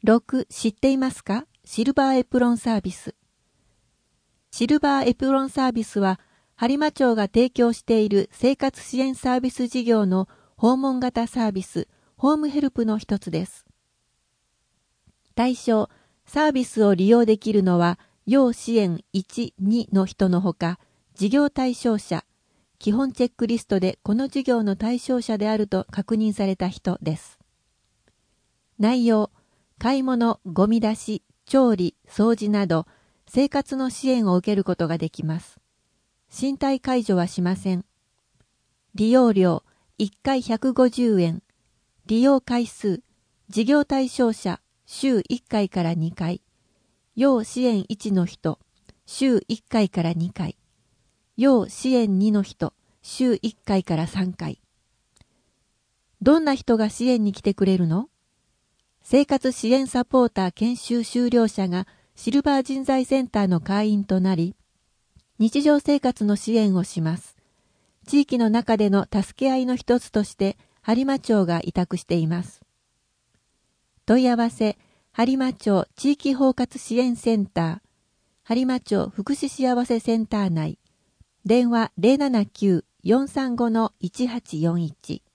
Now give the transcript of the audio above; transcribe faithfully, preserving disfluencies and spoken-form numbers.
ろく. 知っていますか？シルバーエプロンサービス。シルバーエプロンサービスは、播磨町が提供している生活支援サービス事業の訪問型サービス、ホームヘルプの一つです。対象、サービスを利用できるのは、要支援いち、にの人のほか、事業対象者、基本チェックリストでこの事業の対象者であると確認された人です。内容、買い物、ゴミ出し、調理、掃除など、生活の支援を受けることができます。身体介助はしません。利用料、いっかいひゃくごじゅうえん。利用回数、事業対象者、週いっかいからにかい。要支援いちの人、週いっかいからにかい。要支援にの人、週いっかいからさんかい。どんな人が支援に来てくれるの？生活支援サポーター研修修了者がシルバー人材センターの会員となり、日常生活の支援をします。地域の中での助け合いの一つとして播磨町が委託しています。問い合わせ、播磨町地域包括支援センター、播磨町福祉幸せセンター内、電話 ゼロななきゅう よんさんご いちはちよんいち